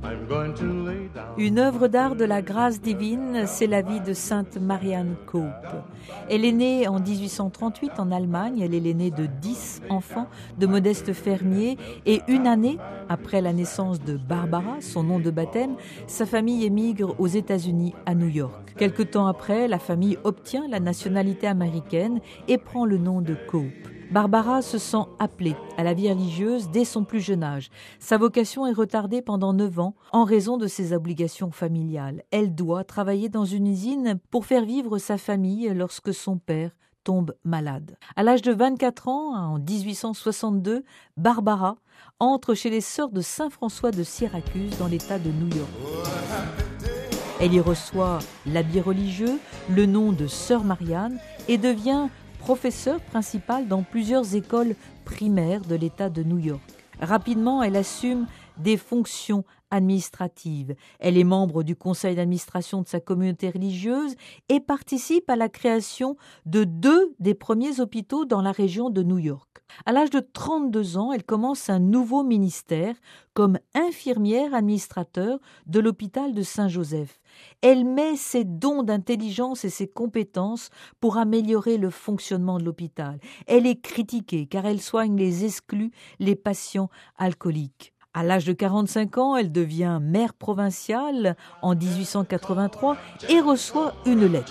Une œuvre d'art de la grâce divine, c'est la vie de Sainte Marianne Cope. Elle est née en 1838 en Allemagne, elle est l'aînée de 10 enfants de modestes fermiers et une année après la naissance de Barbara, son nom de baptême, sa famille émigre aux États-Unis à New York. Quelque temps après, la famille obtient la nationalité américaine et prend le nom de Cope. Barbara se sent appelée à la vie religieuse dès son plus jeune âge. Sa vocation est retardée pendant 9 ans en raison de ses obligations familiales. Elle doit travailler dans une usine pour faire vivre sa famille lorsque son père tombe malade. À l'âge de 24 ans, en 1862, Barbara entre chez les sœurs de Saint François de Syracuse dans l'État de New York. Elle y reçoit l'habit religieux, le nom de Sœur Marianne et devient professeure principale dans plusieurs écoles primaires de l'État de New York. Rapidement, elle assume des fonctions administratives. Elle est membre du conseil d'administration de sa communauté religieuse et participe à la création de 2 des premiers hôpitaux dans la région de New York. À l'âge de 32 ans, elle commence un nouveau ministère comme infirmière administrateur de l'hôpital de Saint-Joseph. Elle met ses dons d'intelligence et ses compétences pour améliorer le fonctionnement de l'hôpital. Elle est critiquée car elle soigne les exclus, les patients alcooliques. À l'âge de 45 ans, elle devient maire provinciale en 1883 et reçoit une lettre.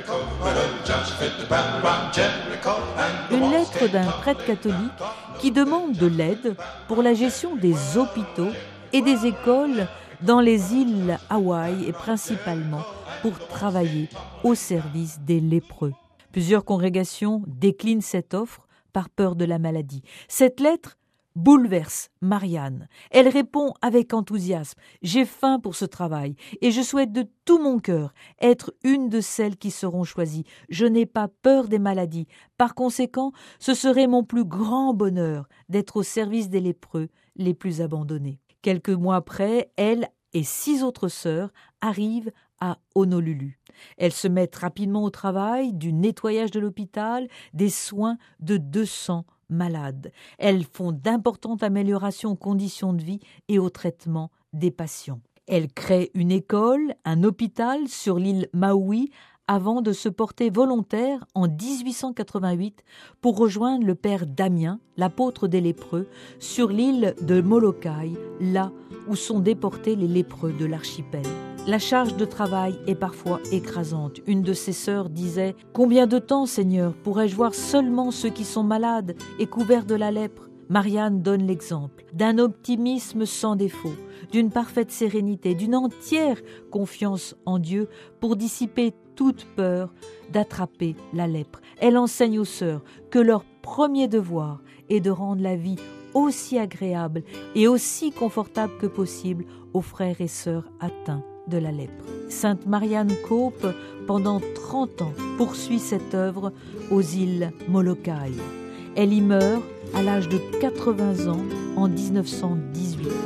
Une lettre d'un prêtre catholique qui demande de l'aide pour la gestion des hôpitaux et des écoles dans les îles Hawaï et principalement pour travailler au service des lépreux. Plusieurs congrégations déclinent cette offre par peur de la maladie. Cette lettre bouleverse Marianne. Elle répond avec enthousiasme « J'ai faim pour ce travail et je souhaite de tout mon cœur être une de celles qui seront choisies. Je n'ai pas peur des maladies. Par conséquent, ce serait mon plus grand bonheur d'être au service des lépreux les plus abandonnés. » Quelques mois après, elle et 6 autres sœurs arrivent à Honolulu. Elles se mettent rapidement au travail du nettoyage de l'hôpital, des soins de 200 malades. Elles font d'importantes améliorations aux conditions de vie et au traitement des patients. Elles créent une école, un hôpital sur l'île Maui avant de se porter volontaire en 1888 pour rejoindre le père Damien, l'apôtre des lépreux, sur l'île de Molokai, là où sont déportés les lépreux de l'archipel. La charge de travail est parfois écrasante. Une de ses sœurs disait « Combien de temps, Seigneur, pourrais-je voir seulement ceux qui sont malades et couverts de la lèpre ?» Marianne donne l'exemple d'un optimisme sans défaut, d'une parfaite sérénité, d'une entière confiance en Dieu pour dissiper toute peur d'attraper la lèpre. Elle enseigne aux sœurs que leur premier devoir est de rendre la vie aussi agréable et aussi confortable que possible aux frères et sœurs atteints de la lèpre. Sainte Marianne Cope, pendant 30 ans, poursuit cette œuvre aux îles Molokai. Elle y meurt à l'âge de 80 ans en 1918.